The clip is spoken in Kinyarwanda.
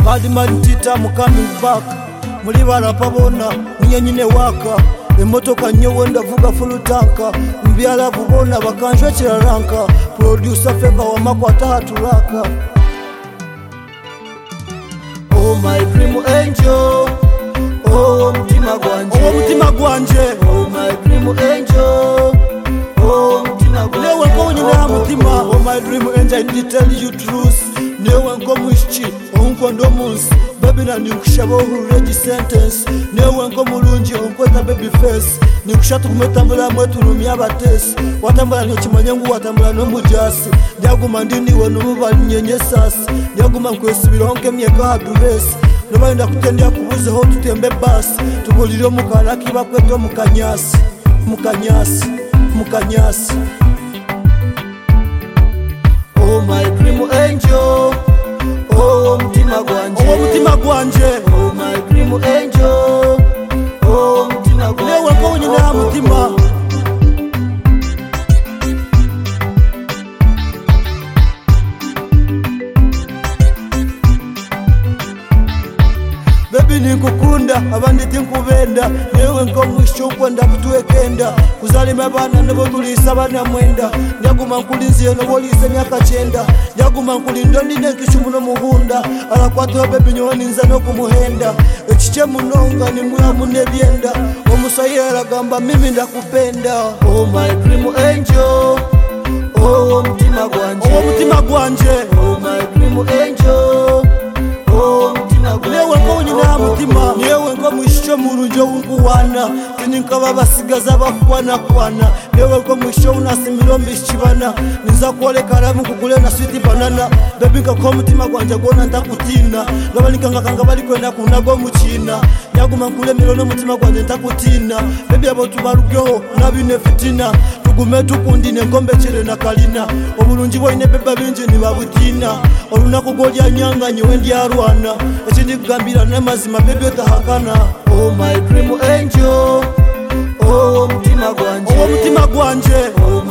Badman Tita, I'm coming back. Muri barapa bona niye nyine waka emotoka nyewe ndavuga full tanka mbyala kubona bakanjwe kiraranka producer Favor wa makwata hatulaka. Oh my dream angel, oh mtima gwanje, oh mtima gwanje, oh my dream angel, oh mtima gwanje. Newe ko nyina mutima, oh my dream angel, I need to tell you truth. Newe ko mushiki onko ndo munsi baby na nikushabaho ready sentence. Newe ko mulungi onko na baby face nikushatu kumetambula mwetu rumya abatesi watambula nyokimanyangu watambula no mujasi byaguma ndini wonu mubali nyenyesasi byaguma nkwesubira honke myeka haduresi nobaenda kutendya kubuze ho tutembe basi tuguliro mukara kiba kweto mukanyasi mukanyasi mukanyasi. Oh my dream angel, oh mtima gwanje, oh mtima gwanje, oh my dream angel, oh mtima gwanje. Newe ko nyina mutima. Baby nikukunda abandi tinkubenda newe nko mwishuko ndakutuwekenda kuzalima abana nabo tulisa bana mwenda nyaguma nkuliziye no bolise myaka 9 nyaguma nkulindo ndine kishumu muhunda alakwatwa baby nyoni nza no kumuhenda ekiche munonga ni mwamu nebyenda omusayera gamba mimi ndakupenda. Oh my dream angel, oh mtima gwanje, oh mtima gwanje, oh my dream angel, oh mtima gwanje. Newe ko nyina mutima, newe ngo mwisho murunjo unkuwana tinkaba basigaza bakwana kwana. Newe ko mwisho unasimiro mbishibana niza kwole karamu kugule na sweet banana baby ko mutima gwanje gona ndakutina ngabanikanga kanga bali kwenda kunago muchina nyaguma nkule mirono mutima gwanje ndakutina baby abo tubarugeho nabine fitina tugume tukundine ngombe chire na kalina obulungi boine beba bingi ni babutina olunako golya nyanga nyewe ndi arwana ekindi kugambira namazima baby otahakana. Oh my dream angel, oh mtima gwanje, oh mtima gwanje, oh